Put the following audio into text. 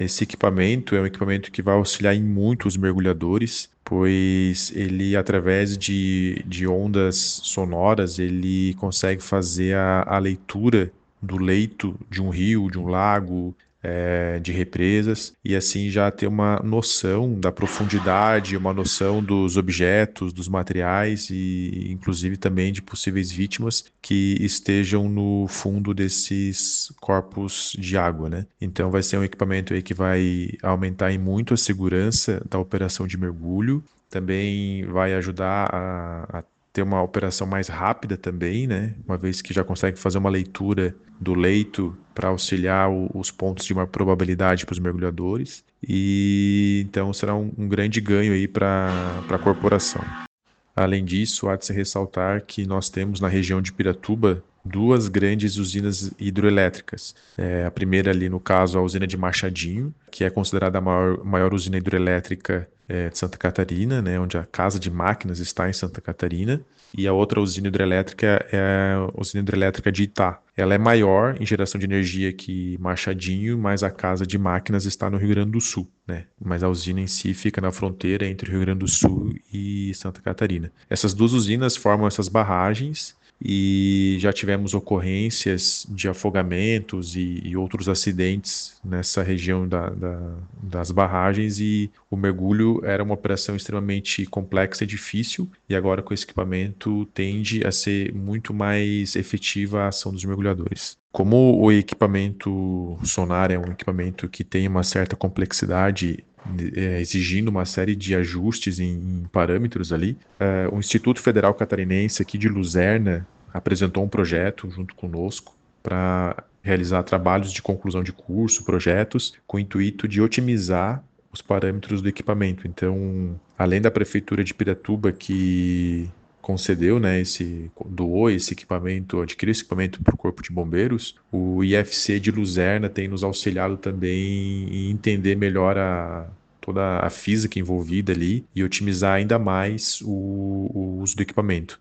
Esse equipamento é um equipamento que vai auxiliar em muito os mergulhadores, pois ele, através de ondas sonoras, ele consegue fazer a leitura do leito de um rio, de um lago, de represas, e assim já ter uma noção da profundidade, uma noção dos objetos, dos materiais e inclusive também de possíveis vítimas que estejam no fundo desses corpos de água, né? Então vai ser um equipamento aí que vai aumentar em muito a segurança da operação de mergulho, também vai ajudar a ter uma operação mais rápida também, né? Uma vez que já consegue fazer uma leitura do leito para auxiliar os pontos de uma probabilidade para os mergulhadores. E então será um grande ganho aí para a corporação. Além disso, há de se ressaltar que nós temos na região de Piratuba duas grandes usinas hidroelétricas. A primeira ali, no caso, a usina de Machadinho, que é considerada a maior usina hidroelétrica de Santa Catarina, né, onde a casa de máquinas está em Santa Catarina. E a outra usina hidrelétrica é a usina hidrelétrica de Itá. Ela é maior em geração de energia que Machadinho, mas a casa de máquinas está no Rio Grande do Sul, né? Mas a usina em si fica na fronteira entre o Rio Grande do Sul e Santa Catarina. Essas duas usinas formam essas barragens e já tivemos ocorrências de afogamentos e outros acidentes nessa região das barragens e o mergulho era uma operação extremamente complexa e difícil e agora com esse equipamento tende a ser muito mais efetiva a ação dos mergulhadores. Como o equipamento sonar é um equipamento que tem uma certa complexidade, exigindo uma série de ajustes em parâmetros ali, o Instituto Federal Catarinense aqui de Luzerna apresentou um projeto junto conosco para realizar trabalhos de conclusão de curso, projetos, com o intuito de otimizar os parâmetros do equipamento. Então, além da Prefeitura de Piratuba, que concedeu, né, doou esse equipamento, adquiriu esse equipamento para o Corpo de Bombeiros, o IFC de Luzerna tem nos auxiliado também em entender melhor toda a física envolvida ali e otimizar ainda mais o uso do equipamento.